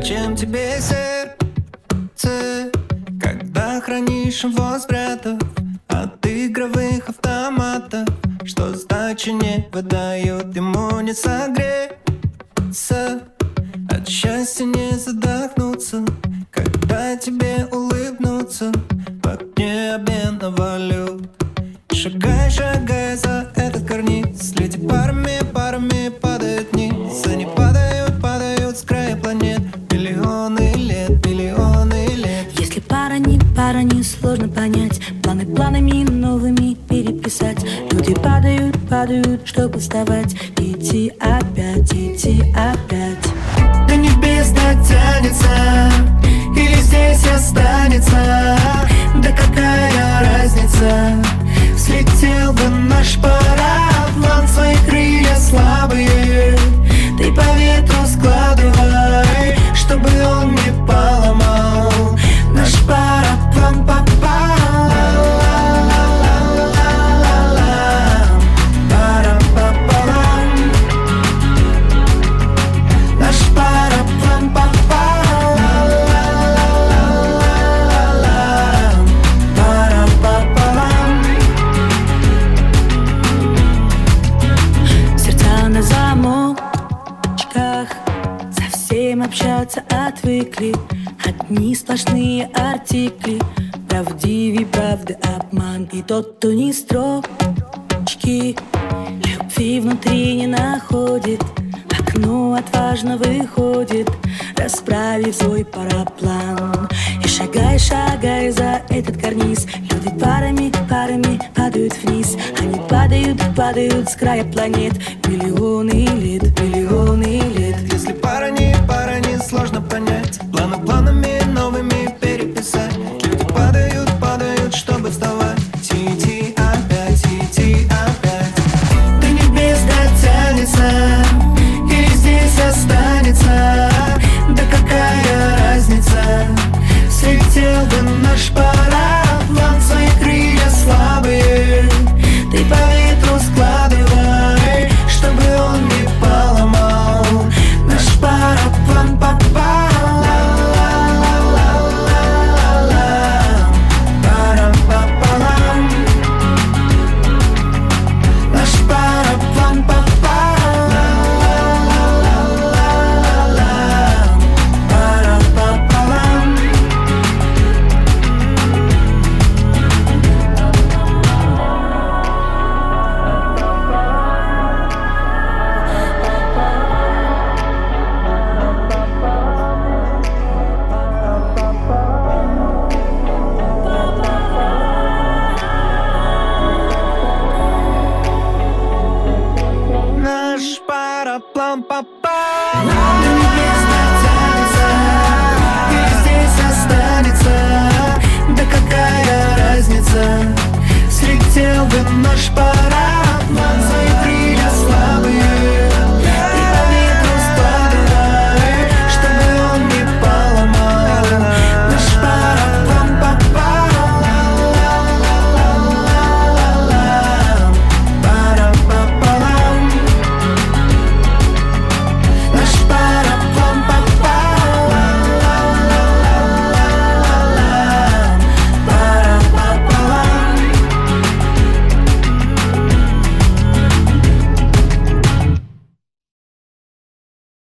Зачем тебе сердце, когда хранишь его спрятав от игровых автоматов, что сдачи не выдают, ему не согреться, от счастья не задохнуться, когда тебе улыбнутся в окне обмена валют. Шагай, шагай за этот карниз, люди парами, парами падают вниз. Они падают, падают с края планет, миллионы лет, миллионы лет. Если пара не сложно понять, планы планами новыми переписать. Люди падают, падают, чтобы вставать, идти опять, идти опять. До небес дотянется или здесь останется, да какая разница? Слетел бы наш параплан, свои крылья слабые ты по ветру складывай, чтобы он не поломал наш параплан. Наш параплан На замочках совсем общаться отвыкли. Одни сплошные артикли, правдивей правды обман. И тот, кто не строчки любви внутри не находит, в окно отважно выходит, расправив свой параплан. И шагай, шагай за этот карниз. Люди парами, парами падают вниз. Они падают, падают с края планет, миллионы лет, миллионы лет. Если пара не сложно понять, планы планами новыми переписать. Люди падают, падают, чтобы вставать, идти опять, идти опять. До небес дотянется или здесь останется, да какая разница? Слетел бы наш параплан, свои крылья слабые ты по ветру складывай, чтобы он не поломал наш параплан. Наш параплан. Наш параплан до небес дотянется или здесь останется, да какая разница? Слетел бы наш параплан.